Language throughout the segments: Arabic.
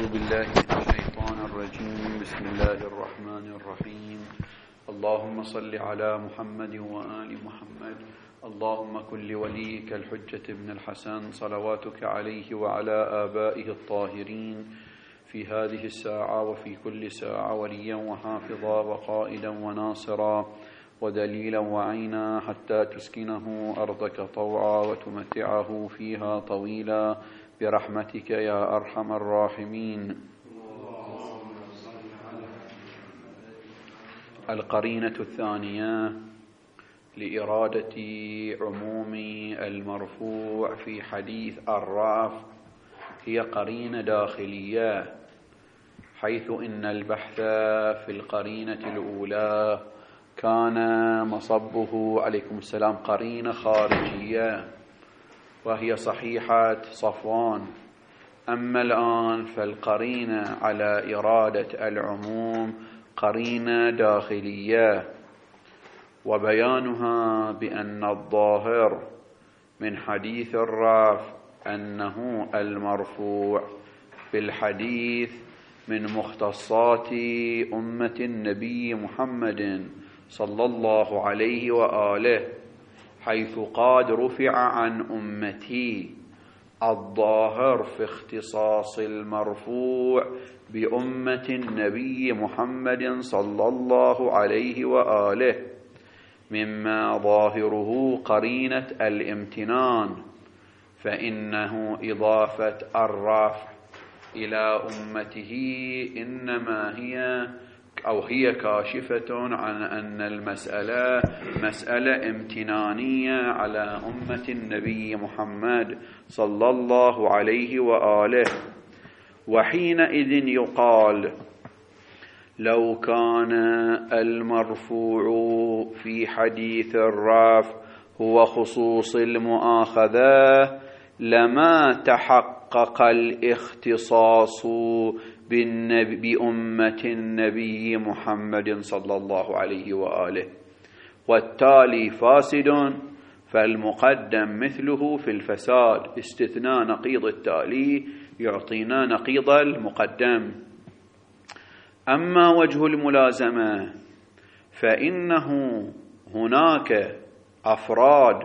أعوذ بالله من الشيطان الرجيم. بسم الله الرحمن الرحيم. اللهم صل على محمد وآل محمد. اللهم كن لوليك الحجة ابن الحسن صلواتك عليه وعلى آبائه الطاهرين في هذه الساعة وفي كل ساعة وليا وحافظا وقائدا وناصرا ودليلا وعينا حتى تسكنه أرضك طوعا وتمتعه فيها طويلا برحمتك يا أرحم الراحمين. القرينة الثانية لإرادة عموم المرفوع في حديث الرفع هي قرينة داخلية، حيث إن البحث في القرينة الأولى كان مصبه عليكم السلام قرينة خارجية وهي صحيحة صفوان. أما الآن فالقرينة على إرادة العموم قرينة داخلية، وبيانها بأن الظاهر من حديث الرفع أنه المرفوع في الحديث من مختصات أمة النبي محمد صلى الله عليه وآله، حيث قد رفع عن أمتي. الظاهر في اختصاص المرفوع بأمة النبي محمد صلى الله عليه وآله مما ظاهره قرينة الامتنان، فإنه إضافة الرفع إلى أمته إنما هي كاشفة عن أن المسألة مسألة امتنانية على أمة النبي محمد صلى الله عليه وآله. وحينئذ يقال لو كان المرفوع في حديث الرفع هو خصوص المؤاخذة لما تحقق الاختصاص بأمة النبي محمد صلى الله عليه وآله، والتالي فاسد فالمقدم مثله في الفساد. استثناء نقيض التالي يعطينا نقيض المقدم. أما وجه الملازمة فإنه هناك أفراد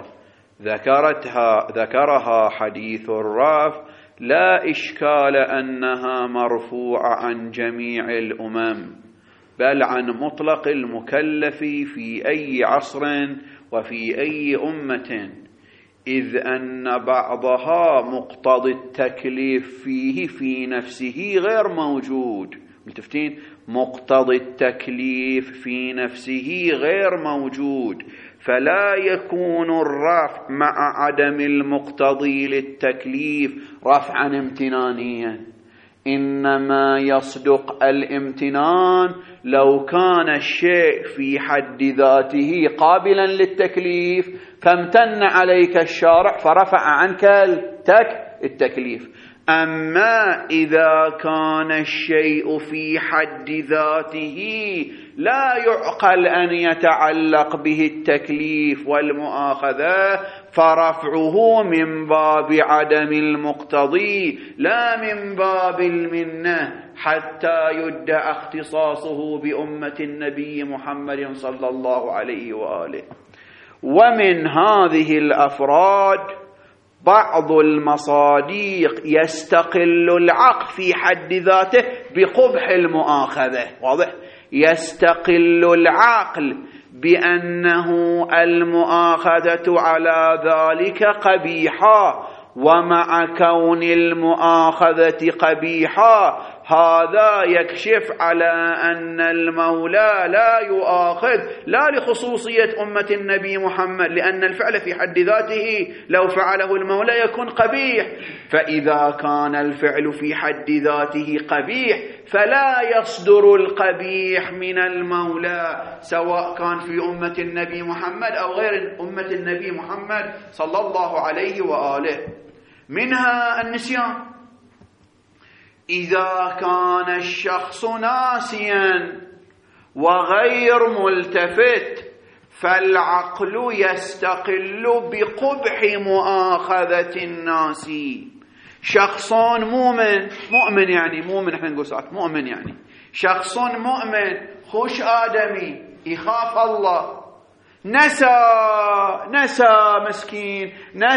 ذكرها حديث الرفع لا إشكال أنها مرفوعة عن جميع الأمم، بل عن مطلق المكلف في أي عصر وفي أي أمة، إذ أن بعضها مقتضي التكليف فيه في نفسه غير موجود. ملتفتين؟ مقتضي التكليف في نفسه غير موجود، فلا يكون الرفع مع عدم المقتضي للتكليف رفعا امتنانيا، إنما يصدق الامتنان لو كان الشيء في حد ذاته قابلا للتكليف فامتن عليك الشارع فرفع عنك التكليف. أما إذا كان الشيء في حد ذاته لا يعقل أن يتعلق به التكليف والمؤاخذة فرفعه من باب عدم المقتضي لا من باب المنة، حتى يدعى اختصاصه بأمة النبي محمد صلى الله عليه وآله. ومن هذه الأفراد بعض المصاديق يستقل العقل في حد ذاته بقبح المؤاخذة. واضح؟ يستقل العقل بأنه المؤاخذة على ذلك قبيحة، ومع كون المؤاخذة قبيحة هذا يكشف على أن المولى لا يؤاخذ لا لخصوصية أمة النبي محمد، لأن الفعل في حد ذاته لو فعله المولى يكون قبيح، فإذا كان الفعل في حد ذاته قبيح فلا يصدر القبيح من المولى، سواء كان في أمة النبي محمد أو غير أمة النبي محمد صلى الله عليه وآله. منها النسيان. إذا كان الشخص ناسيا وغير ملتفت فالعقل يستقل بقبح مؤاخذة الناسي، شخص مؤمن يعني مؤمن، احنا نقول ساعات مؤمن يعني شخص مؤمن خوش آدمي يخاف الله، نسى مسكين،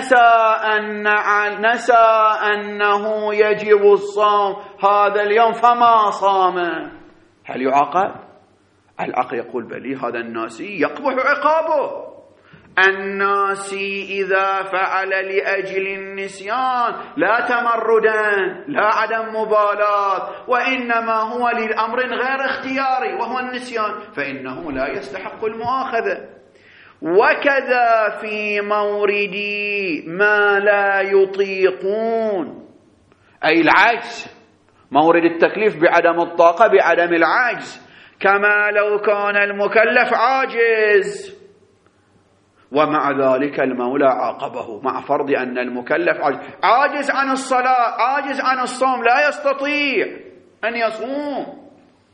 نسى أنه يجب الصوم هذا اليوم فما صام، هل يعاقب؟ العقل يقول بلي، هذا الناسي يقبح عقابه. الناسي إذا فعل لأجل النسيان لا تمردا لا عدم مبالاة، وإنما هو للأمر غير اختياري وهو النسيان، فإنه لا يستحق المؤاخذة. وكذا في مورد ما لا يطيقون، أي العجز، مورد التكليف بعدم الطاقة، بعدم العجز، كما لو كان المكلف عاجز، ومع ذلك المولى عاقبه مع فرض أن المكلف عاجز عن الصلاة، عاجز عن الصوم، لا يستطيع أن يصوم،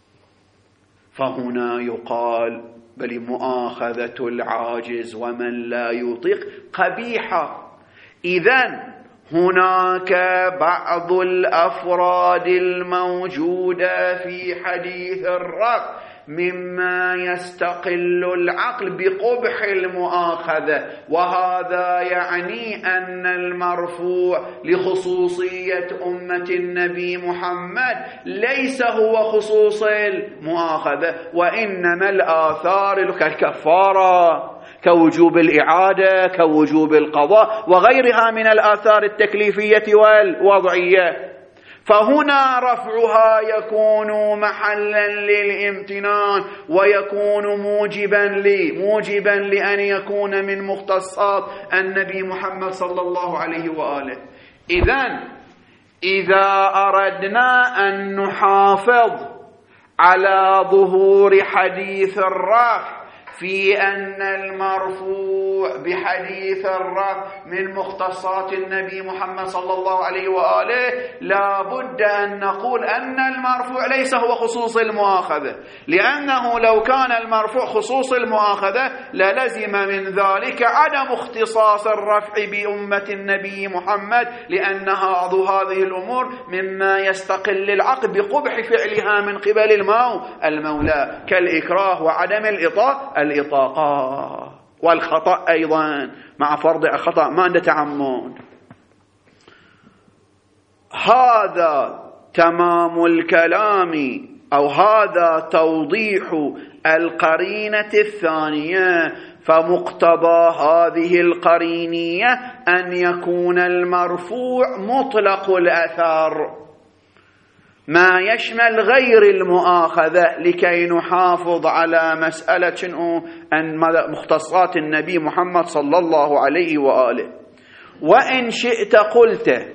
فهنا يقال بل مؤاخذة العاجز ومن لا يطيق قبيحة. إذن هناك بعض الأفراد الموجودة في حديث الرفع مما يستقل العقل بقبح المؤاخذة، وهذا يعني أن المرفوع لخصوصية أمة النبي محمد ليس هو خصوص المؤاخذة، وإنما الآثار كالكفارة، كوجوب الإعادة، كوجوب القضاء، وغيرها من الآثار التكليفية والوضعية. فهنا رفعها يكون محلا للامتنان، ويكون موجبا لأن يكون من مختصات النبي محمد صلى الله عليه وآله. إذا أردنا أن نحافظ على ظهور حديث الرفع في أن المرفوع بحديث الرفع من مختصات النبي محمد صلى الله عليه وآله، لا بد أن نقول أن المرفوع ليس هو خصوص المؤاخذة، لأنه لو كان المرفوع خصوص المؤاخذة للزم من ذلك عدم اختصاص الرفع بأمة النبي محمد، لأن هذه الأمور مما يستقل العقل بقبح فعلها من قبل المولى، كالإكراه وعدم الإطاقة والخطأ أيضا، مع فرض خطأ ما عنده تعمد. هذا تمام الكلام، أو هذا توضيح القرينة الثانية. فمقتضى هذه القرينية أن يكون المرفوع مطلق الأثر ما يشمل غير المؤاخذة، لكي نحافظ على مسألة أن مختصات النبي محمد صلى الله عليه وآله. وإن شئت قلت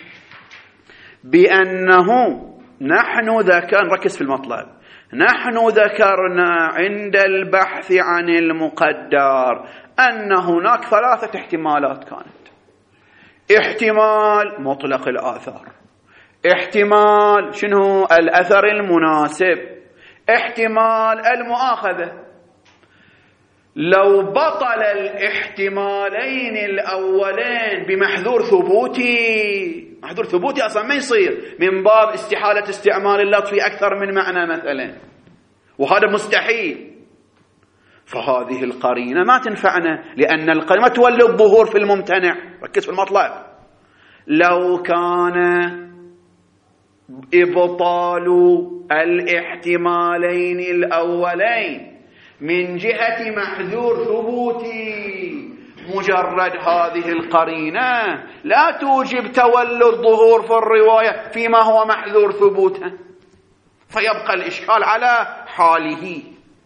بأنه ركز في المطلب، نحن ذكرنا عند البحث عن المقدر أن هناك 3 احتمالات كانت: احتمال مطلق الآثار، احتمال الأثر المناسب، احتمال المؤاخذة. لو بطل الاحتمالين الأولين بمحذور ثبوتي، محذور ثبوتي أصلا ما يصير من باب استحالة استعمال اللفظ في أكثر من معنى مثلا، وهذا مستحيل، فهذه القرينة ما تنفعنا، لأن القرينة تولي الظهور في الممتنع. ركز في المطلب. لو كان إبطال الاحتمالين الأولين من جهة محذور ثبوتي، مجرد هذه القرينة لا توجب تولد ظهور في الرواية فيما هو محذور ثبوتا، فيبقى الإشكال على حاله.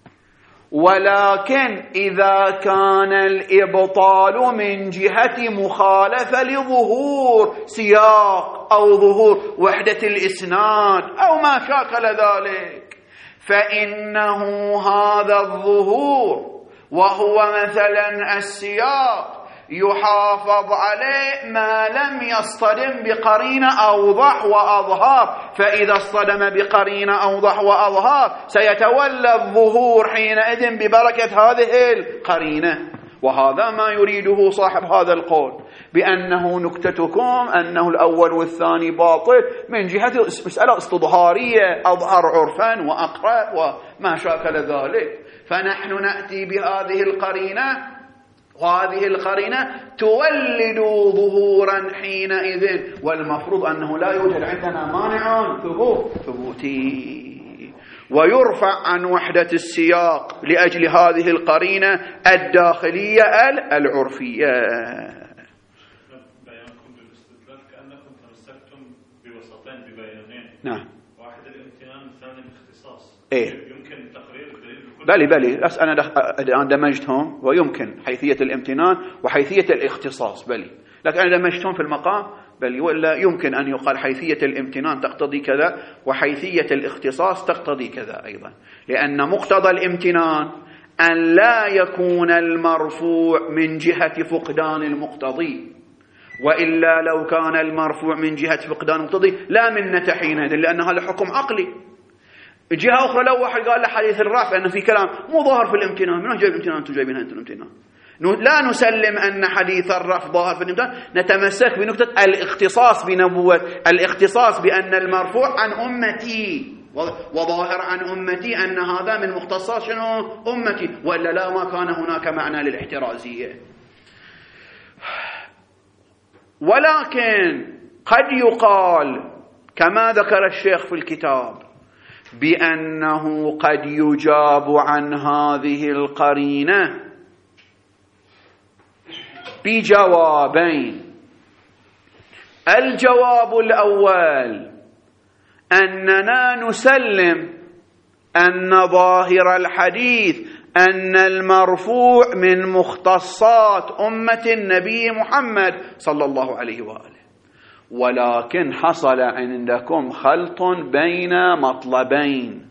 ولكن إذا كان الإبطال من جهة مخالفة لظهور سياق أو ظهور وحدة الإسناد أو ما شاكل ذلك، فإنه هذا الظهور وهو مثلا السياق يحافظ عليه ما لم يصطدم بقرينة أوضح وأظهر، فإذا اصطدم بقرينة أوضح وأظهر سيتولى الظهور حينئذ ببركة هذه القرينة. وهذا ما يريده صاحب هذا القول، بأنه نكتتكم أنه الأول والثاني باطل من جهة مسألة استظهارية أظهر عرفا وأقرب وما شاكل ذلك. فنحن نأتي بهذه القرينة، وهذه القرينة تولد ظهورا حينئذ، والمفروض أنه لا يوجد عندنا مانع ثبوتي، ويرفع عن وحدة السياق لأجل هذه القرينة الداخلية العرفية. بيانكم بالاستدلال كأنكم تمسكتم بوسطين ببيانين، نعم، واحد الامتنان والثاني الاختصاص. يمكن تقرير الدليل بلي بس أنا دمجتهم، ويمكن حيثية الامتنان وحيثية الاختصاص بلي، لكن أنا دمجتهم في المقام بل ولا يمكن أن يقال حيثية الامتنان تقتضي كذا وحيثية الاختصاص تقتضي كذا أيضا، لأن مقتضى الامتنان أن لا يكون المرفوع من جهة فقدان المقتضي، وإلا لو كان المرفوع من جهة فقدان المقتضي لا منة حينئذ، لأن هذا حكم عقلي. جهة أخرى لو واحد قال لحديث الرفع أنه في كلام مو ظاهر في الامتنان، من جايب الامتنان أنتم جايبينها أنتم الامتنان، لا نسلم أن حديث الرفع ظاهر في الامتنان، نتمسك بنقطة الاختصاص بنبوة، الاختصاص بأن المرفوع عن أمتي وظاهر عن أمتي أن هذا من مختصات شنو أمتي، وإلا لا ما كان هناك معنى للاحترازية. ولكن قد يقال كما ذكر الشيخ في الكتاب بأنه قد يجاب عن هذه القرينة بجوابين. الجواب الأول أننا نسلم أن ظاهر الحديث أن المرفوع من مختصات أمة النبي محمد صلى الله عليه وآله، ولكن حصل عندكم خلط بين مطلبين،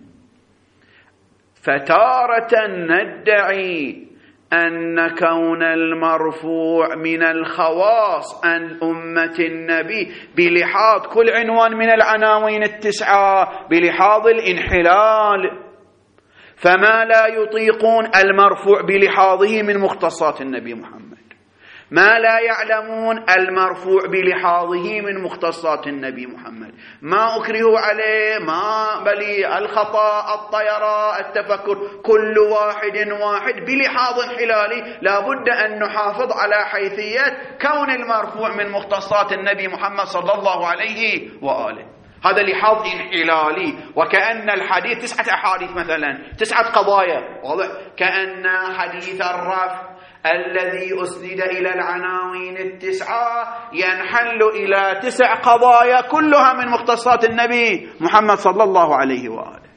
فتارة ندعي أن كون المرفوع من الخواص عن أمة النبي بلحاظ كل عنوان من العناوين التسعة بلحاظ الانحلال، فما لا يطيقون المرفوع بلحاظه من مختصات النبي محمد، ما لا يعلمون المرفوع بلحاظه من مختصات النبي محمد، ما أكرهوا عليه، ما بلي الخطأ الطيرة التفكر، كل واحد بلحاظ انحلالي لا بد أن نحافظ على حيثية كون المرفوع من مختصات النبي محمد صلى الله عليه وآله. هذا لحاظ انحلالي، وكأن الحديث 9 أحاديث مثلا 9 قضايا، واضح؟ كأن حديث الرفع الذي أسند إلى العناوين التسعة ينحل إلى 9 قضايا كلها من مختصات النبي محمد صلى الله عليه وآله.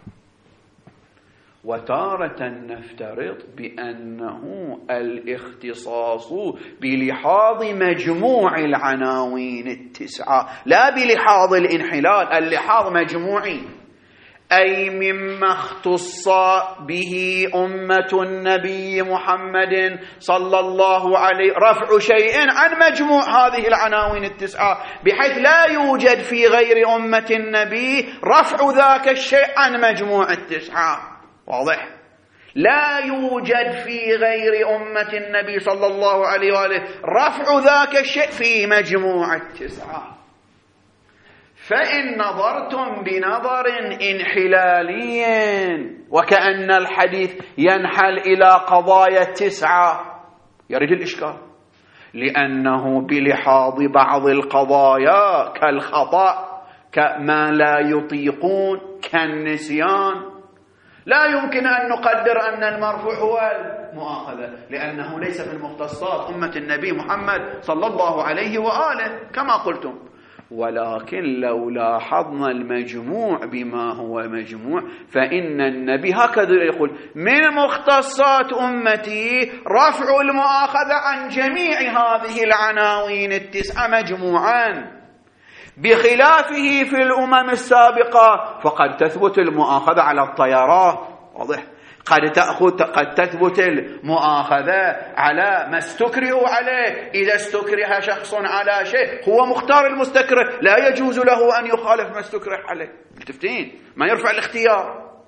وتارة نفترض بأنه الاختصاص بلحاظ مجموع العناوين التسعة لا بلحاظ الانحلال، اللحاظ مجموعي، أي مما اختص به أمة النبي محمد صلى الله عليه رفع شيء عن مجموع هذه العناوين التسعة، بحيث لا يوجد في غير أمة النبي رفع ذاك الشيء عن مجموع التسعة. واضح؟ لا يوجد في غير أمة النبي صلى الله عليه وآله رفع ذاك الشيء في مجموع التسعة. فإن نظرتم بنظر انحلالي وكأن الحديث ينحل إلى قضايا 9 يرد الإشكال، لأنه بلحاظ بعض القضايا كالخطأ كما لا يطيقون كالنسيان لا يمكن أن نقدر أن المرفوع هو المؤاخذة، لأنه ليس في المختصات أمة النبي محمد صلى الله عليه وآله كما قلتم. ولكن لو لاحظنا المجموع بما هو مجموع فإن النبي هكذا يقول من مختصات أمتي رفع المؤاخذة عن جميع هذه العناوين 9 مجموعا، بخلافه في الأمم السابقة فقد تثبت المؤاخذة على الطيارات. واضح؟ قد تثبت المؤاخذة على ما استكره عليه، إذا استكره شخص على شيء هو مختار المستكره لا يجوز له أن يخالف ما استكره عليه. التفتين ما يرفع الاختيار.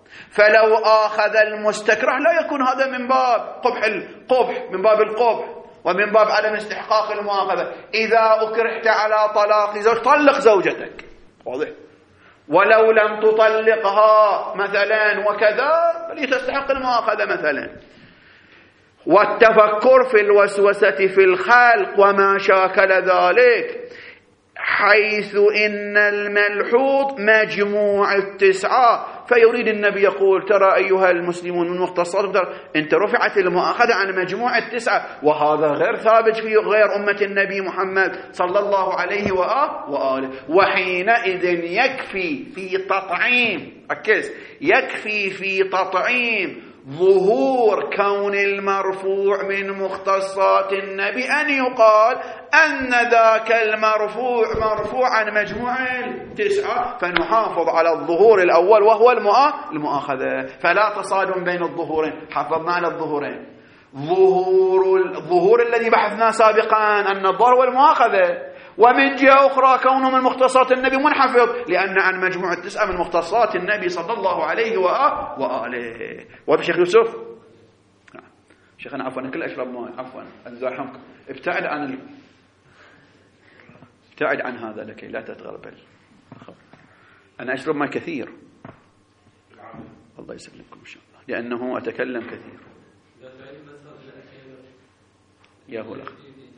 فلو آخذ المستكره لا يكون هذا من باب قبح من باب القبح ومن باب عدم استحقاق المؤاخذة. إذا أكرهت على طلاق زوج طلق زوجتك، واضح، ولو لم تطلقها مثلا وكذا فلتستحق المؤاخذة مثلا. والتفكر في الوسوسة في الخلق وما شاكل ذلك، حيث إن الملحوظ مجموع التسعة. فيريد النبي يقول ترى أيها المسلمون من مختصات انت رفعت المؤاخذة عن مجموع التسعة، وهذا غير ثابت في غير أمة النبي محمد صلى الله عليه وآله. وحينئذ يكفي في تطعيم، ركز، يكفي في تطعيم ظهور كون المرفوع من مختصات النبي أن يقال أن ذاك المرفوع مرفوع عن مجموع التسعة، فنحافظ على الظهور الأول وهو المؤاخذة. فلا تصادم بين الظهورين، حافظنا على الظهورين. الظهور الذي بحثنا سابقا أن الظهر والمؤاخذة، ومن جهة أخرى كونه من مختصات النبي منحفظ لأن عن مجموع التسعة من مختصات النبي صلى الله عليه وآله. واضح شيخ يوسف؟ شيخنا عفوا، أنا كل أشرب ماء، عفوا أزاحمك. ابتعد عن هذا لكي لا تتغربل. أنا أشرب ماء كثير، الله يسلمكم إن شاء الله، لأنه أتكلم كثير. يا هو الأخ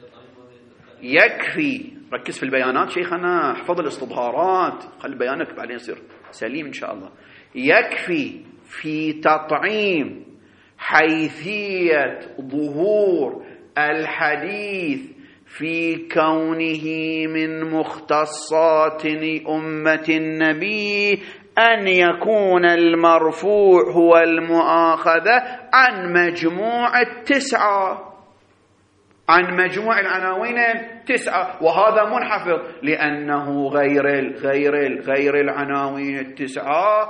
يكفي، ركز في البيانات شيخنا، احفظ الاستظهارات، خلي بيانك بعدين يصير سليم إن شاء الله. يكفي في تطعيم حيثية ظهور الحديث في كونه من مختصات أمة النبي أن يكون المرفوع هو المؤاخذة عن مجموع التسعة، عن مجموع العناوين التسعة، وهذا منحفظ لأنه غير العناوين التسعة،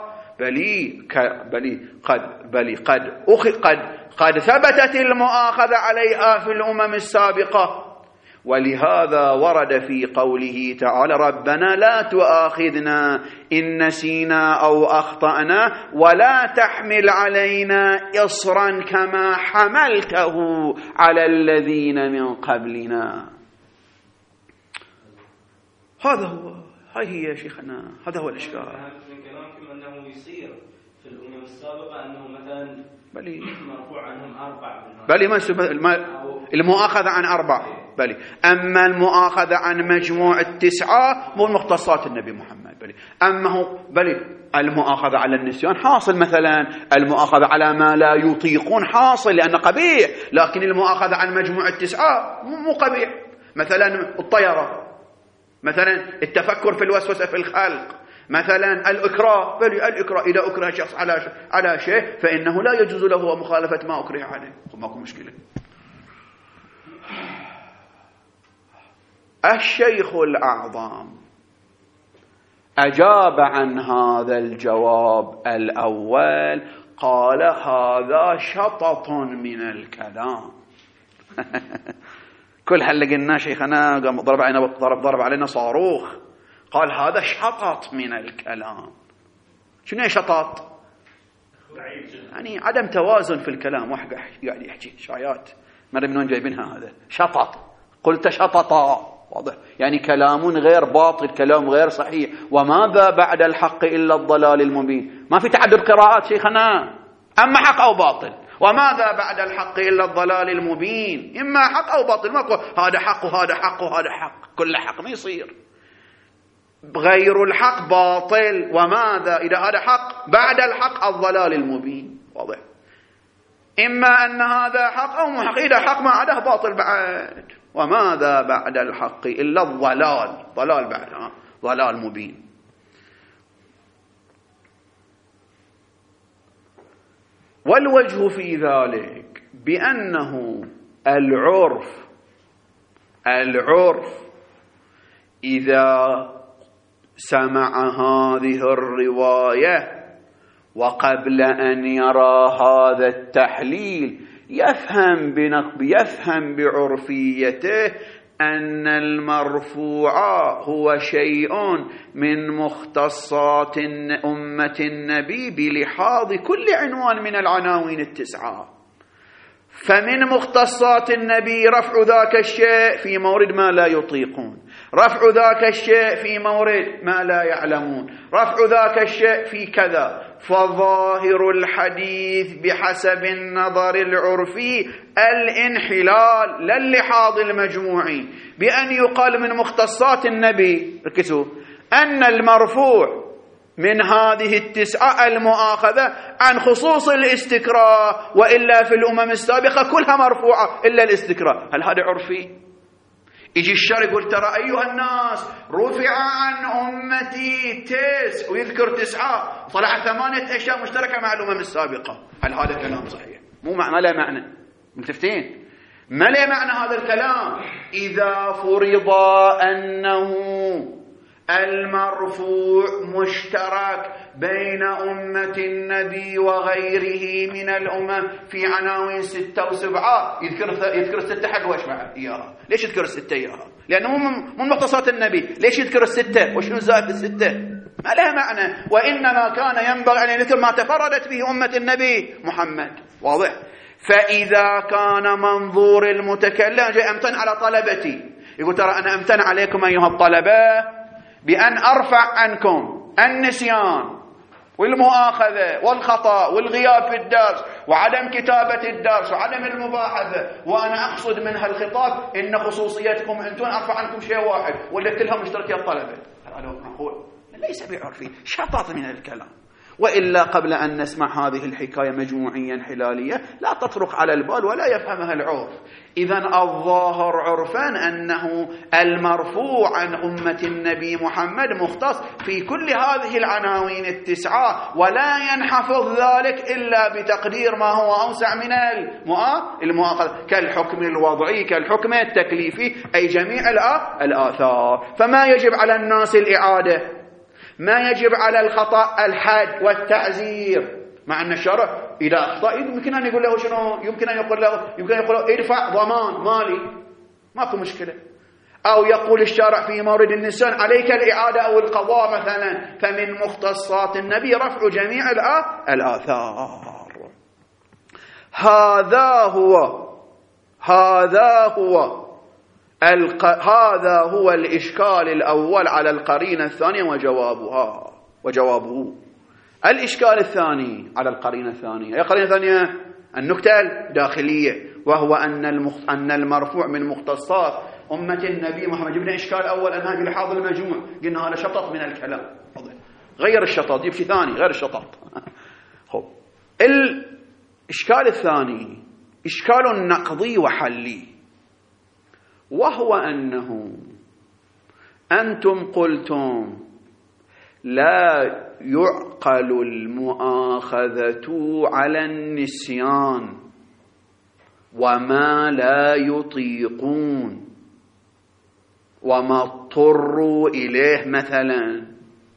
قد ثبتت المؤاخذة عليها في الأمم السابقة. ولهذا ورد في قوله تعالى ربنا لا تؤاخذنا إن نسينا أو أخطأنا ولا تحمل علينا إصرا كما حملته على الذين من قبلنا. هاي هي يا شيخنا، هذا هو الإشكال. من كلامكم أنه يصير في الأمم السابقة أنه مثلا مرفوع عنهم 4 المؤاخذة عن 4 أما المؤاخذة عن مجموع التسعة مو مختصات النبي محمد المؤاخذة على النسيان حاصل، مثلا المؤاخذة على ما لا يطيقون حاصل لأنه قبيح، لكن المؤاخذة عن مجموع التسعة مو قبيح. مثلا الطيرة، مثلا التفكر في الوسوسة في الخلق، مثلا الإكراه، الإكراه إذا أكره شخص على شيء فإنه لا يجوز له مخالفة ما أكره عليه، ماكو مشكلة. الشيخ الأعظم أجاب عن هذا الجواب الأول، قال هذا شطط من الكلام. كل هل قلنا شيخنا ضرب علينا صاروخ، قال هذا شطط من الكلام. شنو شطط؟ يعني عدم توازن في الكلام، واحد قاعد يحكي شايات ما ادري من وين جايبينها. هذا شطط، قلت شططا، واضح يعني كلام غير باطل، كلام غير صحيح. وماذا بعد الحق إلا الضلال المبين. ما في تعدد قراءات شيخنا، أما حق أو باطل. وماذا بعد الحق إلا الضلال المبين، إما حق أو باطل، ما هذا حق وهذا حق وهذا حق، كل حق ما يصير. غير الحق باطل، وماذا إذا هذا حق بعد الحق الضلال المبين، واضح. إما أن هذا حق أو محق، إذا حق ما عده باطل بعد. وماذا بعد الحق إلا الضلال، ضلال بعد ضلال مبين. والوجه في ذلك بأنه العرف إذا سمع هذه الرواية وقبل أن يرى هذا التحليل يفهم بعرفيته أن المرفوع هو شيء من مختصات أمة النبي بلحاظ كل عنوان من العناوين التسعة. فمن مختصات النبي رفع ذاك الشيء في مورد ما لا يطيقون، رفع ذاك الشيء في مورد ما لا يعلمون، رفع ذاك الشيء في كذا. فظاهر الحديث بحسب النظر العرفي الانحلال لا اللحاظ المجموعي، بأن يقال من مختصات النبي، ركزوا، أن المرفوع من هذه التسعة المؤاخذة عن خصوص الاستكراه، وإلا في الأمم السابقة كلها مرفوعة إلا الاستكراه. هل هذا عرفي؟ يجي الشرع يقول ترى أيها الناس رفع عن أمتي ويذكر 9 طلع 8 أشياء مشتركة مع الأمم السابقة. هل هذا كلام صحيح؟ ما له معنى. ملتفتين؟ ما له معنى هذا الكلام إذا فرض أنه المرفوع مشترك بين أمة النبي وغيره من الأمم في عناوين 6 و7. يذكر 6 حق وش معه إياها؟ ليش يذكر 6 إياها؟ لأنه من مختصات النبي. ليش يذكر 6 وشنو زائد 6؟ ما لها معنى. وإنما كان ينبغي أن يذكر ما تفردت به أمة النبي محمد. واضح؟ فإذا كان منظور المتكلم جاء أمتن على طلبتي، يقول ترى أنا أمتن عليكم أيها الطلبة بأن أرفع عنكم النسيان والمؤاخذة والخطأ والغياب في الدرس وعدم كتابة الدرس وعدم المباحثة، وأنا أقصد منها الخطاب إن خصوصيتكم أنتم أرفع عنكم شيء واحد ولا كلها مشتركة الطلبة. هذا نقول ليس بعرفي، شطط من الكلام. وإلا قبل أن نسمع هذه الحكاية مجموعيا انحلالية لا تطرق على البال ولا يفهمها العرف. إذن الظاهر عرفا أنه المرفوع عن أمة النبي محمد مختص في كل هذه العناوين 9، ولا ينحفظ ذلك إلا بتقدير ما هو أوسع من المؤاخذة كالحكم الوضعي كالحكم التكليفي، أي جميع الآثار. فما يجب على الناس الإعادة، ما يجب على الخطأ الحد والتعزير، مع أن الشرع إذا أخطأ يمكن أن يقول له شنو؟ يمكن أن يقول له ادفع ضمان مالي، ماكو مشكلة. أو يقول الشرع في مورد النسيان عليك الإعادة أو القضاء مثلا. فمن مختصات النبي رفع جميع الآثار. هذا هو الإشكال الأول على القرينة الثانية وجوابه. الإشكال الثاني على القرينة الثانية، هي قرينة ثانية النكتة الداخلية، وهو أن المرفوع من مختصات أمة النبي محمد. جبنا إشكال أول أنها بلحاظ المجموع، قلنا هذا شطط من الكلام، غير الشطط يبشي ثاني غير الشطط. الإشكال الثاني إشكال نقضي وحلي، وهو أنه أنتم قلتم لا يعقل المؤاخذة على النسيان وما لا يطيقون وما اضطروا إليه مثلا،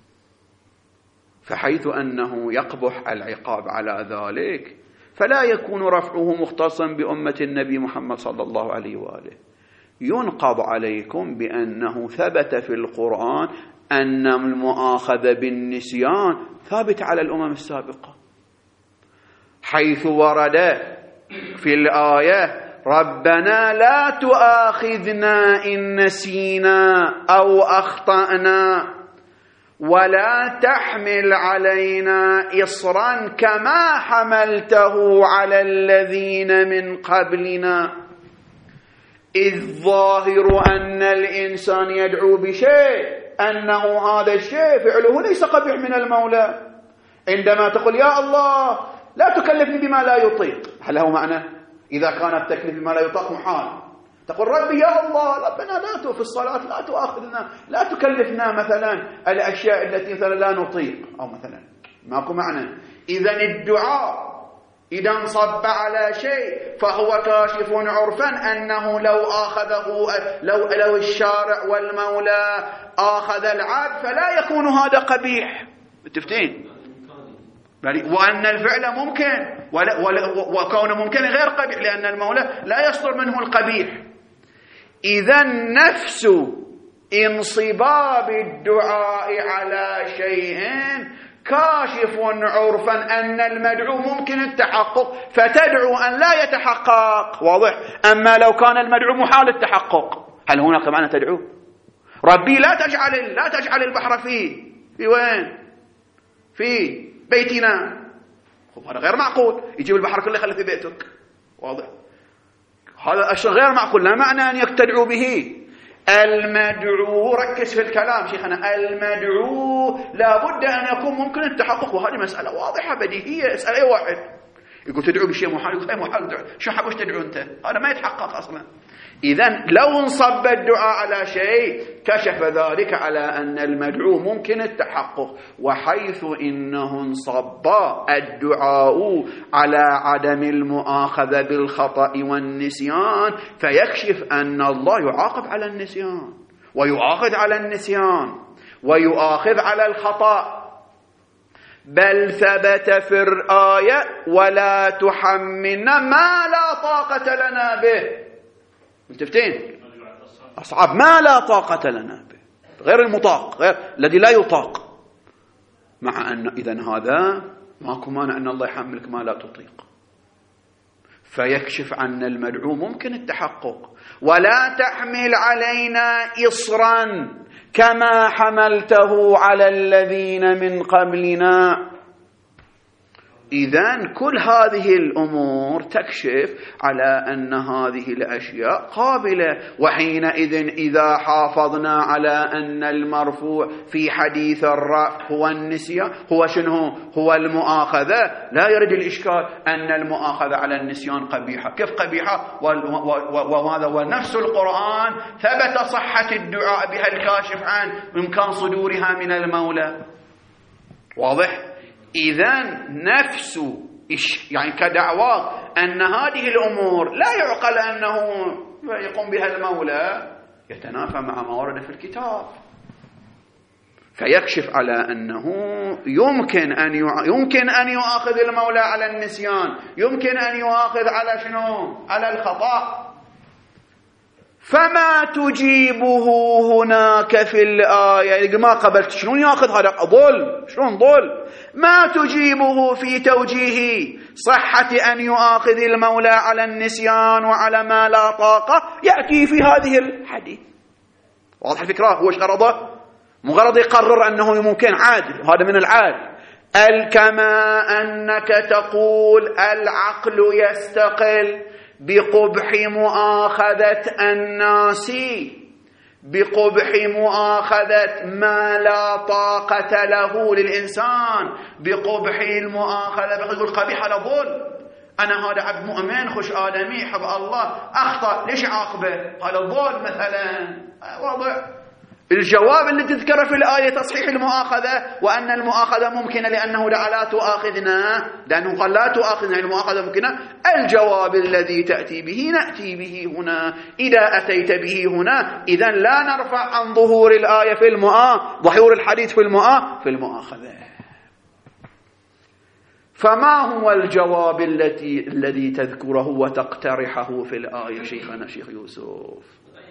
فحيث أنه يقبح العقاب على ذلك فلا يكون رفعه مختصا بأمة النبي محمد صلى الله عليه وآله. ينقض عليكم بأنه ثبت في القرآن أن المؤاخذة بالنسيان ثابت على الأمم السابقة، حيث ورد في الآية ربنا لا تؤاخذنا إن نسينا أو أخطأنا ولا تحمل علينا إصرا كما حملته على الذين من قبلنا. إذ ظاهر أن الإنسان يدعو بشيء أنه هذا الشيء فعله ليس قبيح من المولى. عندما تقول يا الله لا تكلفني بما لا يطيق، هل له معنى؟ إذا كان التكليف بما لا يطاق محال. تقول ربي يا الله ربنا لا في الصلاة لا تؤاخذنا، لا تكلفنا مثلا الأشياء التي مثلا لا نطيق أو مثلا، ماكو معنى. إذن الدعاء إذا انصب على شيء فهو كاشف عرفا أنه لو الشارع والمولى آخذ العبد فلا يكون هذا قبيح. متفقين؟ وأن الفعل ممكن وكونه ممكن غير قبيح، لأن المولى لا يصدر منه القبيح. إذا نفس انصباب الدعاء على شيء كاشف عرفا أن المدعو ممكن التحقق فتدعو أن لا يتحقق، واضح؟ أما لو كان المدعو محال التحقق، هل هناك معنى تدعو؟ ربي لا تجعل البحر في وين؟ في بيتنا. هذا غير معقول، يجيب البحر كله يخليه في بيتك، واضح؟ هذا أشياء غير معقول، لا معنى أن تدعو به. المدعو، ركز في الكلام شيخنا، المدعو لابد أن يكون ممكن التحقق، وهذه مسألة واضحة بديهية. اسأل أي واحد يقول تدعو بشيء محال، يقول أي محال، شو حبوش تدعو أنت؟ هذا ما يتحقق أصلا. إذن لو انصب الدعاء على شيء كشف ذلك على أن المدعو ممكن التحقق، وحيث إنه انصب الدعاء على عدم المؤاخذة بالخطأ والنسيان فيكشف أن الله يعاقب على النسيان ويؤاخذ على النسيان ويؤاخذ على الخطأ، بل ثبت في الآية ولا تحملنا ما لا طاقة لنا به. متفتين؟ أصعب ما لا طاقة لنا به، غير المطاق، غير الذي لا يطاق، مع أن إذن هذا ماكو مانع أن الله يحملك ما لا تطيق، فيكشف عن المدعو ممكن التحقق. ولا تحمل علينا إصرا كما حملته على الذين من قبلنا. إذن كل هذه الأمور تكشف على أن هذه الأشياء قابلة، وحينئذ إذا حافظنا على أن المرفوع في حديث الرفع هو النسيان، هو شنو؟ هو المؤاخذة، لا يرد الإشكال أن المؤاخذة على النسيان قبيحة. كيف قبيحة؟ وهذا ونفس القرآن ثبت صحة الدعاء بها الكاشف عن إمكان صدورها من المولى، واضح؟ إذن نفس يعني كدعوى أن هذه الأمور لا يعقل أنه يقوم بها المولى يتنافى مع ما ورد في الكتاب، فيكشف على أنه يمكن أن يؤاخذ المولى على النسيان، يمكن أن يؤاخذ على شنو؟ على الخطأ. فما تجيبه هناك في الآية، ما قبلت شلون يأخذ هذا؟ ظلم، شلون ظلم؟ ما تجيبه في توجيه صحة أن يؤاخذ المولى على النسيان وعلى ما لا طاقة يأتي في هذه الحديث. واضح الفكرة؟ هو غرضه؟ مجرد يقرر أنه ممكن عادل، هذا من العادل. كما أنك تقول العقل يستقل بقبح مؤاخذة الناس، بقبح مؤاخذة ما لا طاقة له للإنسان، بقبح المؤاخذة يقول قبيح على ظلم. أنا هذا عبد مؤمن خش آدمي يحب الله أخطأ، ليش عاقبه؟ هذا ظلم مثلا، واضح؟ الجواب اللي تذكره في الآية تصحيح المؤاخذة، وأن المؤاخذة ممكنة لأنه لا تؤاخذنا، لأنه قال لا تؤاخذنا المؤاخذة ممكنة. الجواب الذي تأتي به نأتي به هنا. إذا أتيت به هنا إذن لا نرفع عن ظهور الآية في ظهور الحديث في المؤاخذة. فما هو الجواب الذي تذكره وتقترحه في الآية شيخنا شيخ يوسف؟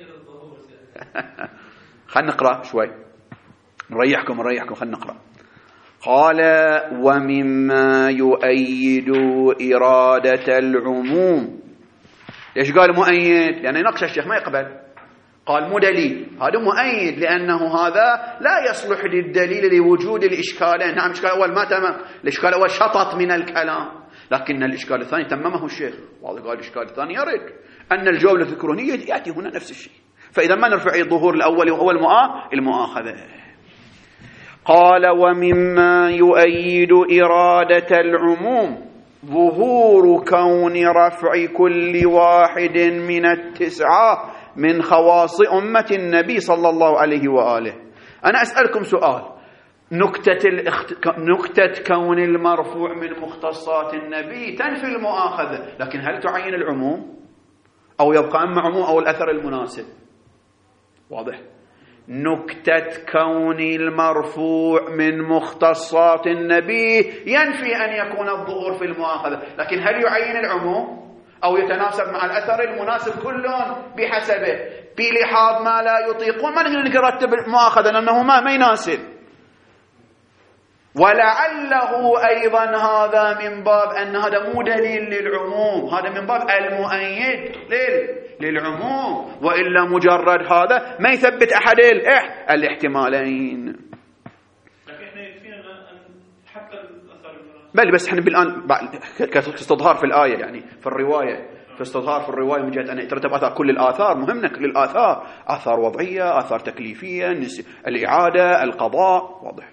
خلنا نقرأ شوي، نريحكم خلنا نقرأ. قال ومما يؤيد إرادة العموم. ليش قال مؤيد؟ لأنه يناقش الشيخ ما يقبل، قال مو دليل، هذا مؤيد لأنه هذا لا يصلح للدليل لوجود الإشكالين. نعم الإشكال الأول ما تمام، الإشكال الأول شطط من الكلام، لكن الإشكال الثاني تممه الشيخ. وهذا قال الإشكال الثاني يرد أن الجواب الذكروني يأتي هنا نفس الشيء، فإذا ما نرفع الظهور الأول وهو المؤاخذة. قال ومما يؤيد إرادة العموم ظهور كون رفع كل واحد من التسعة من خواص أمة النبي صلى الله عليه وآله. أنا أسألكم سؤال، نكتة كون المرفوع من مختصات النبي تنفي المؤاخذة، لكن هل تعين العموم أو يبقى أما عموم أو الأثر المناسب؟ واضح؟ نكتة كون المرفوع من مختصات النبي ينفي أن يكون الظهور في المؤاخذة، لكن هل يعين العموم أو يتناسب مع الأثر المناسب، كل بحسبه، بلحاظ ما لا يطيقون ما نقدر نرتب المؤاخذة لأنه ما يناسب. ولعله أيضا هذا من باب أن هذا مو دليل للعموم، هذا من باب المؤيد للعموم، وإلا مجرد هذا ما يثبت أحد الاحتمالين. لكن احنا يكفينا أن حتى الأثر بل بس احنا بالآن كاستظهار في الآية، يعني في الرواية، في استظهار في الرواية من جهة أن يترتب آثار. كل الآثار مهمة، كل الآثار، آثار وضعية، آثار تكليفية، الإعادة، القضاء، واضح.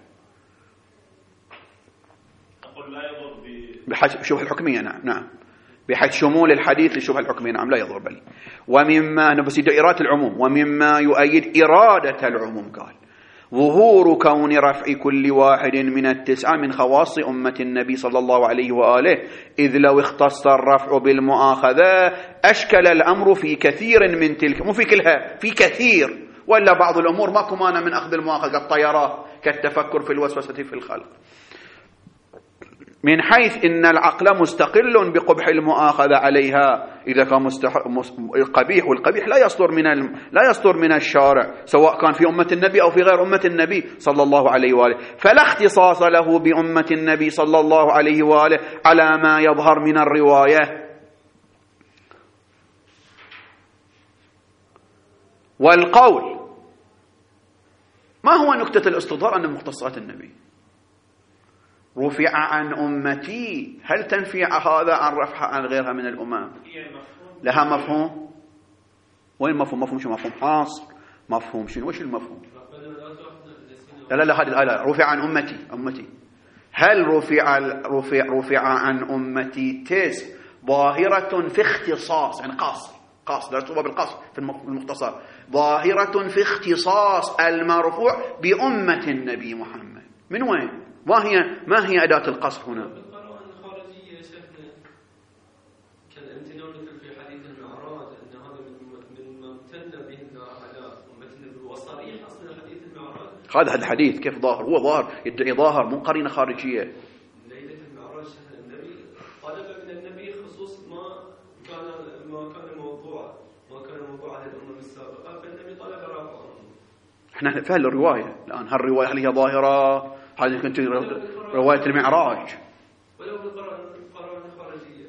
لا يضر بحيث الشبهة الحكمية، نعم بحيث شمول الحديث للشبهة الحكمية، نعم لا يضر. بل ومما نبسيد إرادة العموم، ومما يؤيد إرادة العموم قال ظهور كون رفع كل واحد من التسعة من خواص أمة النبي صلى الله عليه وآله، إذ لو اختص الرفع بالمؤاخذة أشكل الأمر في كثير من تلك، مو في كلها، في كثير، ولا بعض الأمور ماكو مانع من أخذ المؤاخذة كالطيارات، كالتفكر في الوسوسة في الخلق، من حيث إن العقل مستقل بقبح المؤاخذة عليها إذا كان قبيح، والقبيح لا يصدر من الشارع سواء كان في أمة النبي أو في غير أمة النبي صلى الله عليه وآله، فلا اختصاص له بأمة النبي صلى الله عليه وآله على ما يظهر من الرواية. والقول ما هو نكتة الاستظهار أن مختصات النبي رفع عن أمتي، هل تنفي هذا عن رفعها عن غيرها من الأمم؟ لها مفهوم؟ وين مفهوم؟ مفهوم شو؟ مفهوم حاصر، مفهوم شنو؟ وش المفهوم؟ لا هذه الآية رفع عن أمتي، هل رفع عن أمتي تس ظاهرة في اختصاص، يعني قاص لا تطلب بالقصر في المختصر، ظاهرة في اختصاص المرفوع بأمة النبي محمد. من وين؟ ما هي أداة القصر هنا؟ بالقراءة الخارجية شفنا كالامتنان في حديث المعراج أن هذا من امتن به الله على أمة النبي، وصريح أصل حديث المعراج هذا الحديث كيف ظاهر؟ هو ظاهر، يدعي ظاهر، مو قرينة خارجية. ليلة المعراج النبي طلب من النبي خصوص ما كان موضوع على الأمم السابقة، فالنبي طلب رفعه. احنا فهم الرواية الآن، هالرواية هل هي ظاهرة؟ هذه كنت رواية المعراج ولو بالقراءة الخارجية.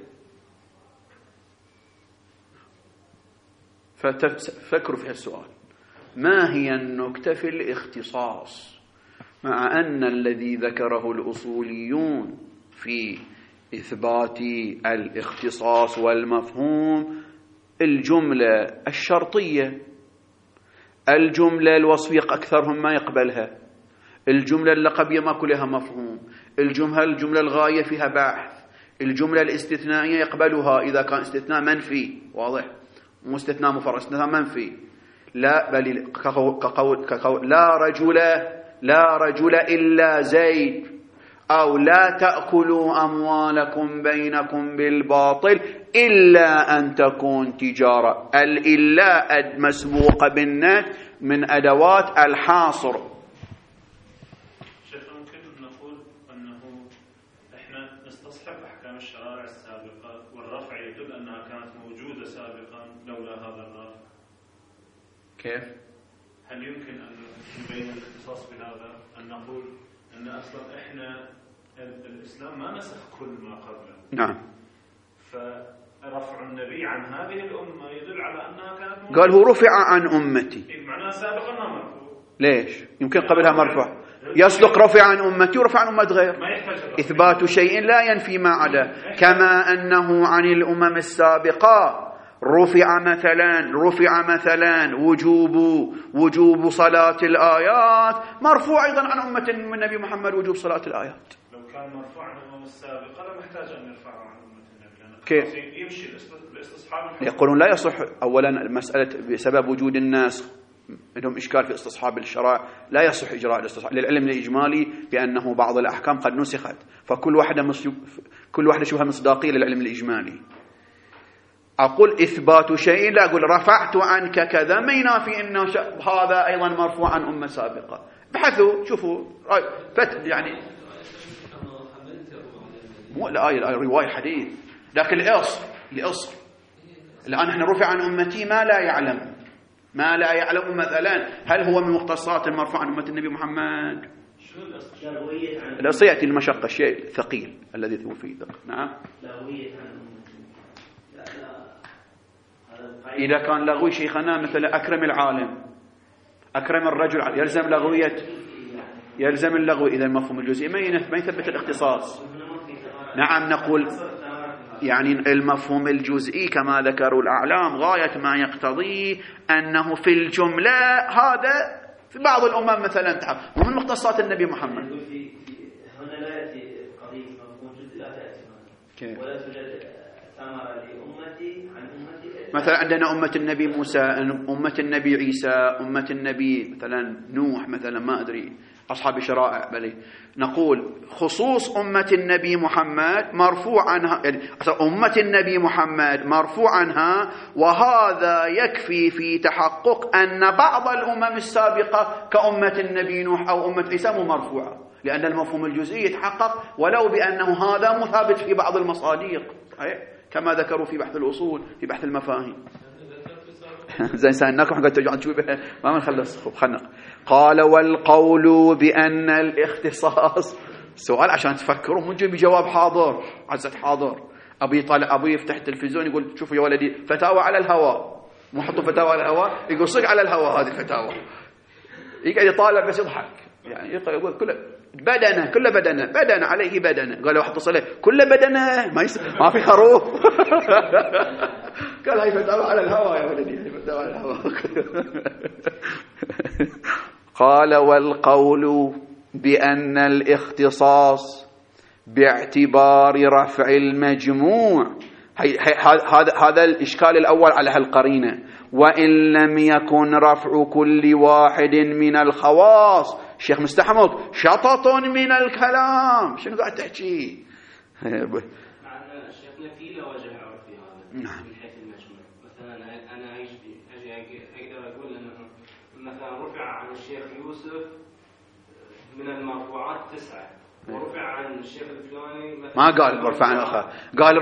ففكروا في السؤال، ما هي النكتة في الاختصاص، مع أن الذي ذكره الأصوليون في إثبات الاختصاص والمفهوم الجملة الشرطية، الجملة الوصفية أكثرهم ما يقبلها، الجملة اللقبية ما كلها مفهوم، الجملة الغاية فيها بحث، الجملة الاستثنائية يقبلها إذا كان استثناء منفي، واضح، مو استثناء مفرد، استثناء منفي، لا بل كقول لا رجل إلا زيد، أو لا تأكلوا أموالكم بينكم بالباطل إلا أن تكون تجارة. الإلا مسبوقة بالنفي من أدوات الحاصر. شيخ ممكن نقول أنه إحنا نستصحب أحكام الشرائع السابقة، والرفع يدل أنها كانت موجودة سابقا لولا هذا الرفع. كيف؟ هل يمكن أن نبين الاختصاص بهذا، أن نقول أن أصلا إحنا الإسلام ما نسخ كل ما قبله؟ نعم. فرفع النبي عن هذه الأمة يدل على أنها كانت موجودة. قال هو رفع عن أمتي، معناها سابقا ما مرفوع. ليش؟ يمكن قبلها مرفوع، يصدق رفع عن أمتي ورفع عن أمة غير، إثبات شيء لا ينفي ما عدا، كما أنه عن الأمم السابقة رفع مثلا وجوب صلاة الآيات، مرفوع أيضا عن أمة النبي محمد وجوب صلاة الآيات. لو كان مرفوع عن الأمم السابقة لا محتاج أن يرفع عن أمة النبي. كيف؟ يمشي الاستصحاب. يقولون لا يصح، أولا مسألة بسبب وجود الناس عندهم إشكال في استصحاب الشرائع، لا يصح إجراء الاستصحاب للعلم الإجمالي بأنه بعض الأحكام قد نسخت، فكل واحدة شبه مصداقية للعلم الإجمالي. أقول إثبات شيء، لا أقول رفعت عنك كذا ما ينافي إنه هذا أيضا مرفوع عن أمة سابقة. بحثوا شوفوا يعني مو الآية رواية حديث، لكن الأصل الآن احنا رفع عن أمتي ما لا يعلم مثلا، هل هو من مختصات المرفوع عن أمة النبي محمد؟ لا سيأتي المشقة الشيء الثقيل الذي هو فيه ذلك. نعم. إذا كان لغوي شيخنا مثل أكرم العالم، أكرم الرجل، يلزم اللغو إذا المفهوم الجزئي ما يثبت الاختصاص. نعم نقول يعني المفهوم الجزئي كما ذكروا الأعلام غاية ما يقتضي أنه في الجملة هذا في بعض الأمم مثلا تحقق ومن مختصات النبي محمد. هنا لا يأتي قضية مفهوم جزئي، لا تأتي ولا توجد ثمرة لأمتي عن أمتي. مثلا عندنا أمة النبي موسى، أمة النبي عيسى، أمة النبي مثلا نوح، مثلا ما أدري أصحاب شرائع، بل نقول خصوص أمة النبي محمد مرفوع عنها، يعني أمة النبي محمد مرفوع عنها، وهذا يكفي في تحقق أن بعض الأمم السابقة كأمة النبي نوح أو أمة عيسى مرفوعة، لأن المفهوم الجزئي يتحقق ولو بأنه هذا مثابت في بعض المصادق، صحيح؟ كما ذكروا في بحث الأصول، في بحث المفاهيم. زين سألناكم حقا ترجعون تشوفوا ما نخلص خنق. قال والقول بأن الاختصاص، سؤال عشان تفكروا مو تجيب جواب حاضر عزة حاضر. أبي يفتح التلفزيون يقول شوفوا يا ولدي فتاوى على الهواء، مو حطوا فتاوى على الهواء، يقول صق على الهواء هذه الفتاوى، يقعد يطالع بس يضحك، يعني يقول كل بدنه عليه بدنه، قال لو حط صلاه كل بدنه ما في خروف. قال هاي فتاوى على الهواء يا ولدي، هاي فتاوى على الهواء. قال والقول بأن الاختصاص باعتبار رفع المجموع، هذا الإشكال الأول على هالقرينة، وإن لم يكن رفع كل واحد من الخواص. الشيخ مستحمق شطط من الكلام، شنو قاعد تحكي؟ معنى شيخنا في له وجه عرفي هذا من حيث المجموع. مثلا أنا أجي أقدر أقول أنه مثلا رفع عن الشيخ يوسف من المرفوعات 9، ورفع عن الشيخ الفلاني مثلا ما قال رفعنا قال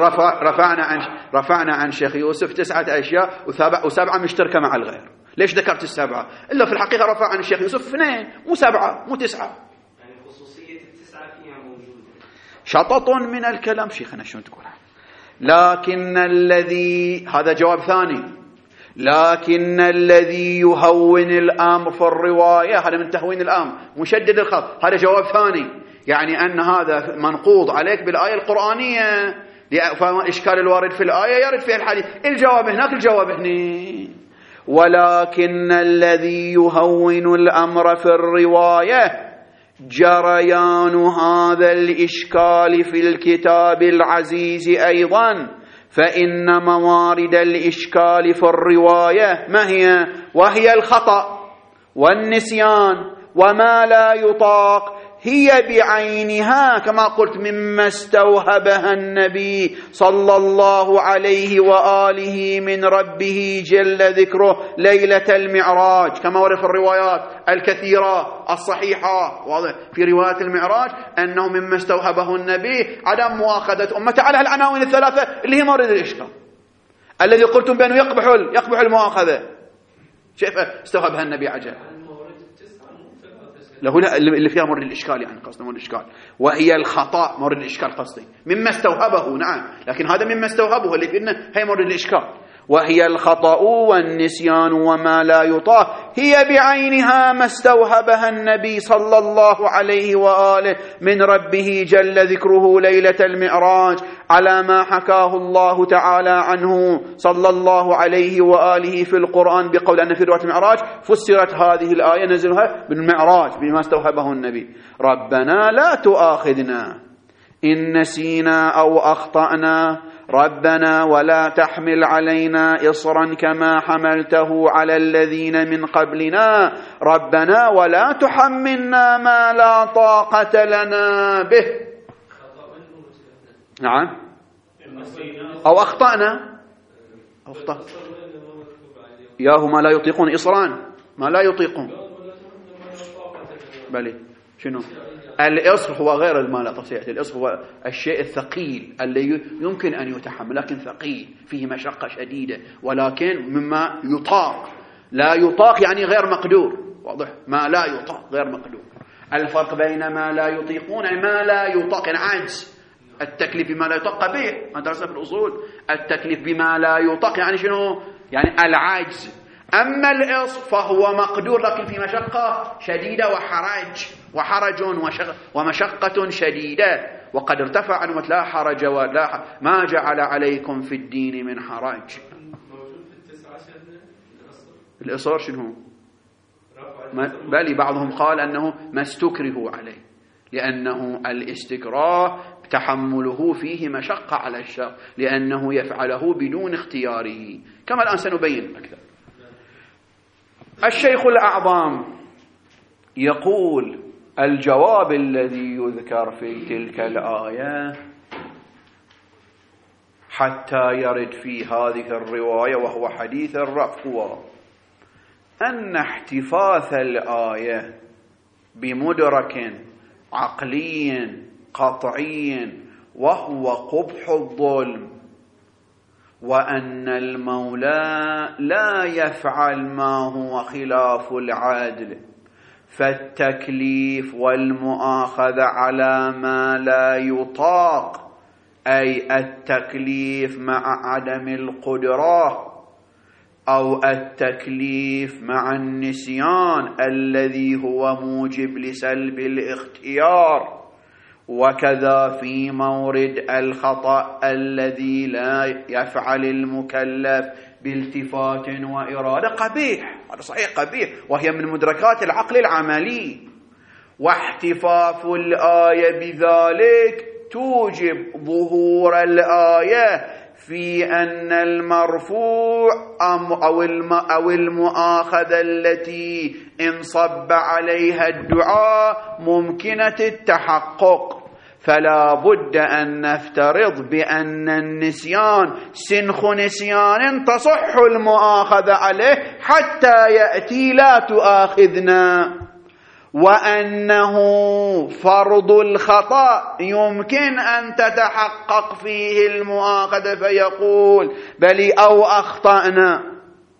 رفعنا عن الشيخ يوسف 9 أشياء و7 مشتركة مع الغير. ليش ذكرت 7؟ إلا في الحقيقة رفع عن الشيخ يوسف 2 مو 7 مو 9، يعني خصوصية 9 فيها موجودة. شطط من الكلام. شيخنا شو تقول؟ لكن الذي، هذا جواب ثاني، لكن الذي يهون الأمر في الرواية، هذا من تهوين الأمر مشدد الخط، هذا جواب ثاني، يعني أن هذا منقوض عليك بالآية القرآنية، فالإشكال الوارد في الآية يرد في الحديث، الجواب هناك الجواب هنا. ولكن الذي يهون الأمر في الرواية جريان هذا الإشكال في الكتاب العزيز أيضا، فإن موارد الإشكال في الرواية ما هي؟ وهي الخطأ والنسيان وما لا يطاق، هي بعينها كما قلت مما استوهبها النبي صلى الله عليه وآله من ربه جل ذكره ليلة المعراج، كما ورد في الروايات الكثيرة الصحيحة واضح في رواية المعراج أنه مما استوهبه النبي عدم مؤاخذة أمته على العناوين الثلاثة اللي هي مورد الإشكال الذي قلتم بأنه يقبح المؤاخذة، كيف استوهبها النبي عجل له اللي فيها مورد الإشكال، يعني قصده مورد الإشكال، وهي الخطأ مورد الإشكال قصدي مما استوهبه. نعم، لكن هذا مما استوهبه اللي فينا هي مورد الإشكال، وهي الخطأ والنسيان وما لا يطاق، هي بعينها ما استوهبها النبي صلى الله عليه وآله من ربه جل ذكره ليلة المعراج، على ما حكاه الله تعالى عنه صلى الله عليه وآله في القرآن بقول أن في رواية المعراج فسرت هذه الآية نزلها بالمعراج بما استوهبه النبي: ربنا لا تؤاخذنا إن نسينا أو أخطأنا، ربنا ولا تحمل علينا إصرا كما حملته على الذين من قبلنا، ربنا ولا تحملنا ما لا طاقة لنا به. نعم، أو أخطأنا ياهو ما لا يطيقون إصران، ما لا يطيقون. بلي شنو الإصر هو غير ما لا تصيح. الإصر هو الشيء الثقيل الذي يمكن أن يتحمل، لكن ثقيل فيه مشقة شديدة، ولكن مما يطاق. لا يطاق يعني غير مقدور، واضح؟ ما لا يطاق غير مقدور. الفرق بين ما لا يطيقون، ما لا يطاق يعني عجز. التكليف بما لا يطاق قبيح، ما درسنا في الأصول. التكليف بما لا يطاق يعني شنو؟ يعني العجز. أما الإصر فهو مقدور لكن في مشقة شديدة وحرج ومشقة شديدة. وقد ارتفع عنه لا حرج ولا ما جعل عليكم في الدين من حرج. موجود في التسعة شهر الإصرار شنو؟ بل بعضهم قال أنه ما استكرهوا عليه، لأنه الاستكراه تحمله فيه مشقة على الشخص، لأنه يفعله بدون اختياره، كما الآن سنبين أكثر. الشيخ الأعظم يقول: الجواب الذي يذكر في تلك الآية حتى يرد في هذه الرواية وهو حديث الرفع هو أن احتفاظ الآية بمدرك عقلي قطعي وهو قبح الظلم، وأن المولى لا يفعل ما هو خلاف العدل، فالتكليف والمؤاخذة على ما لا يطاق، أي التكليف مع عدم القدرة، أو التكليف مع النسيان الذي هو موجب لسلب الاختيار، وكذا في مورد الخطأ الذي لا يفعل المكلف بالتفات وإرادة قبيح. هذا صحيح قبيح، وهي من مدركات العقل العملي. واحتفاف الآية بذلك توجب ظهور الآية في أن المرفوع أو المؤاخذة التي انصب عليها الدعاء ممكنة التحقق، فلا بد أن نفترض بأن النسيان سنخ نسيان تصح المؤاخذة عليه حتى يأتي لا تؤاخذنا، وأنه فرض الخطأ يمكن أن تتحقق فيه المؤاخذة، فيقول: بل أو أخطأنا،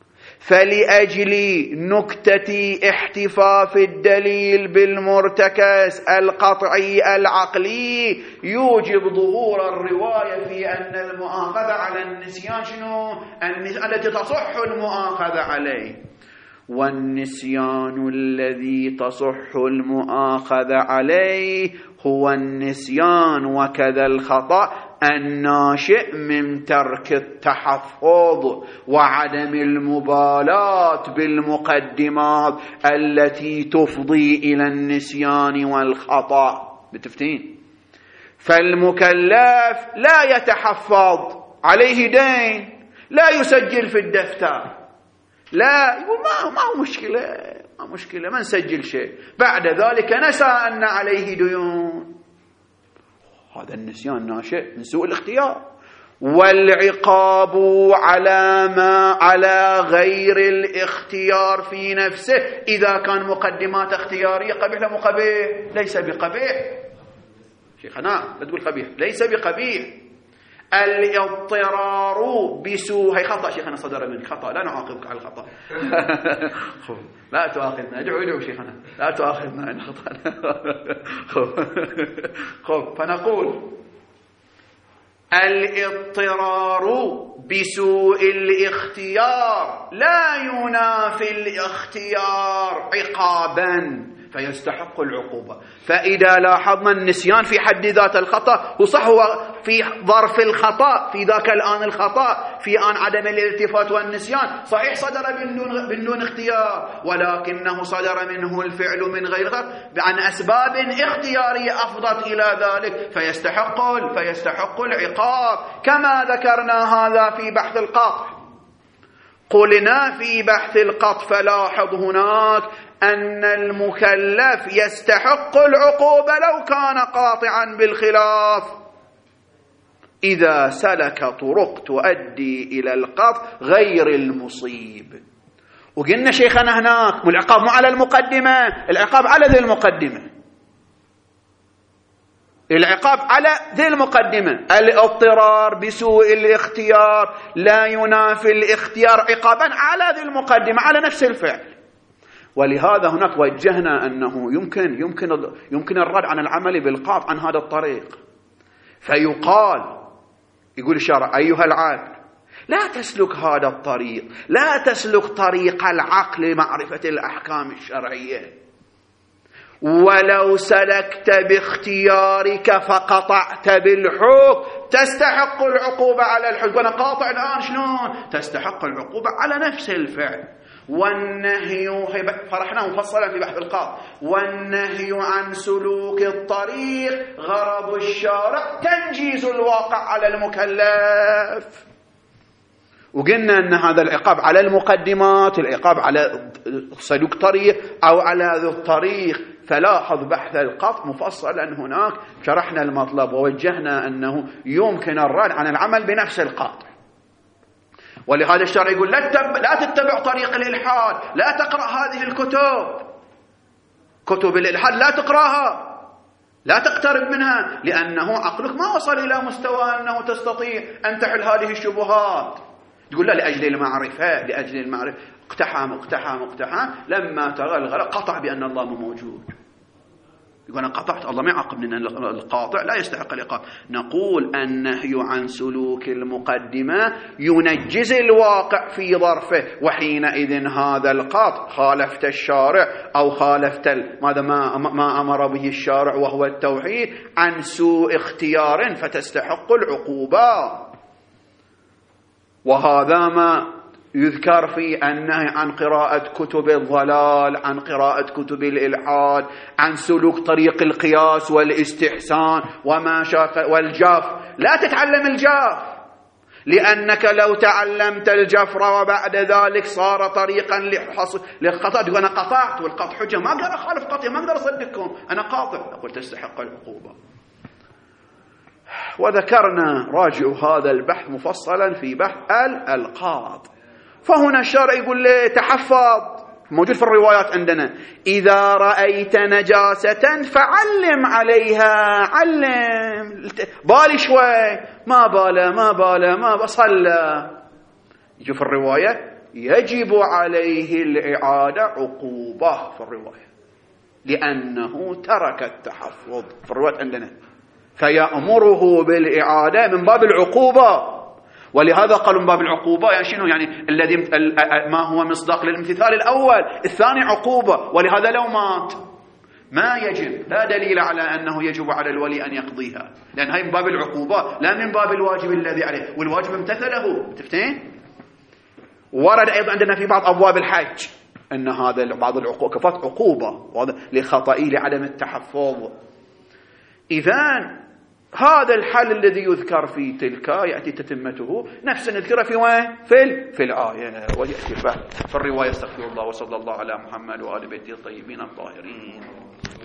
فلأجل نكتة احتفاف الدليل بالمرتكز القطعي العقلي يوجب ظهور الرواية في أن المؤاخذة على النسيان شنو؟ التي تصح المؤاخذة عليه. والنسيان الذي تصح المؤاخذة عليه هو النسيان وكذا الخطأ الناشئ من ترك التحفظ وعدم المبالاة بالمقدمات التي تفضي إلى النسيان والخطأ. بتفتين؟ فالمكلف لا يتحفظ، عليه دين، لا يسجل في الدفتر، لا ما هو مشكلة ما نسجل شيء، بعد ذلك نسى أن عليه ديون. هذا النسيان ناشئ من سوء الاختيار. والعقاب على غير الاختيار في نفسه إذا كان مقدمات اختيارية قبيح لا قبيح؟ ليس بقبيح شيخنا، لا تقول قبيح، ليس بقبيح. الاضطرار بسوء، هي خطأ شيخنا صدر منك، خطأ، لا نعاقبك على الخطأ. لا تؤاخذنا، ادعوا شيخنا، لا تؤاخذنا عن خطأ. فنقول الاضطرار بسوء الاختيار لا ينافي الاختيار عقابا فيستحق العقوبة. فإذا لاحظنا النسيان في حد ذات الخطأ، وصح هو في ظرف الخطأ، في ذاك الآن الخطأ، في آن عدم الالتفات والنسيان، صحيح صدر من دون اختيار، ولكنه صدر منه الفعل من غير خطأ عن أسباب اختيارية أفضت إلى ذلك، فيستحق العقاب، كما ذكرنا هذا في بحث القطع. قلنا في بحث القطع فلاحظ هناك أن المكلف يستحق العقوبة لو كان قاطعا بالخلاف إذا سلك طرق تؤدي إلى القطع غير المصيب. وقلنا شيخنا هناك العقاب مو على المقدمة، العقاب على ذي المقدمة. العقاب على ذي المقدمة. الاضطرار بسوء الاختيار لا ينافي الاختيار عقابا على ذي المقدمة، على نفس الفعل. ولهذا هناك وجهنا أنه يمكن الرد عن العمل بالقاطع عن هذا الطريق. فيقال، يقول الشارع: أيها العبد، لا تسلك هذا الطريق، لا تسلك طريق العقل لمعرفة الأحكام الشرعية. ولو سلكت باختيارك فقطعت بالحكم تستحق العقوبة على الحكم. وأنا قاطع الآن شلون؟ تستحق العقوبة على نفس الفعل. والنهي، فرحنا مفصلا في بحث القاضي، والنهي عن سلوك الطريق غرض الشارع تنجيز الواقع على المكلف. وقلنا أن هذا العقاب على المقدمات، العقاب على سلوك طريق أو على ذو الطريق. فلاحظ بحث القاضي مفصلا هناك شرحنا المطلب ووجهنا أنه يمكن الرد عن العمل بنفس القاطع. ولهذا الشرع يقول: لا تتبع طريق الإلحاد، لا تقرأ هذه الكتب، كتب الإلحاد لا تقرأها، لا تقترب منها، لأنه عقلك ما وصل إلى مستوى أنه تستطيع أن تحل هذه الشبهات. تقول: لا، لأجل المعرفة اقتحم لما تغلغل قطع بأن الله مو موجود. يقول: أنا قطعت، الله ما يعاقبني، القاطع لا يستحق العقاب. نقول: النهي عن سلوك المقدمة ينجز الواقع في ظرفه، وحينئذ هذا القاطع خالفت الشارع أو خالفت ما أمر به الشارع وهو التوحيد عن سوء اختيار فتستحق العقوبة. وهذا ما يذكر في النهي عن قراءة كتب الضلال، عن قراءة كتب الإلحاد، عن سلوك طريق القياس والاستحسان وما شاك والجاف. لا تتعلم الجاف، لأنك لو تعلمت الجفر وبعد ذلك صار طريقا للخطأ. تقول: أنا قطعت، والقطع حجة، ما أقدر أخالف قطعي، ما أقدر أصدقكم، أنا قاطع. أقول: تستحق العقوبة. وذكرنا راجعوا هذا البحث مفصلا في بحث الألقاط. فهنا الشارع يقول لي: تحفظ، موجود في الروايات عندنا: إذا رأيت نجاسة فعلم عليها، علم، بالي شوي، ما بصلى. يجي في الرواية: يجب عليه الإعادة عقوبة في الرواية، لأنه ترك التحفظ في الروايات عندنا، فيأمره بالإعادة من باب العقوبة. ولهذا قالوا من باب العقوبة، يعني شنو؟ يعني الذي ما هو مصداق للامتثال الأول، الثاني عقوبة. ولهذا لو مات ما يجب، لا دليل على أنه يجب على الولي أن يقضيها، لأن هاي من باب العقوبة لا من باب الواجب الذي عليه، والواجب امتثله. تفتين؟ ورد أيضا عندنا في بعض أبواب الحج أن هذا بعض العقوبات عقوبة لخطئه لعدم التحفظ. إذن هذا الحل الذي يذكر في تلك يأتي تتمته نفس نذكره في وين؟ في الآية، ويأتي في الرواية. استغفر الله وصلى الله على محمد وآل بيته الطيبين الطاهرين.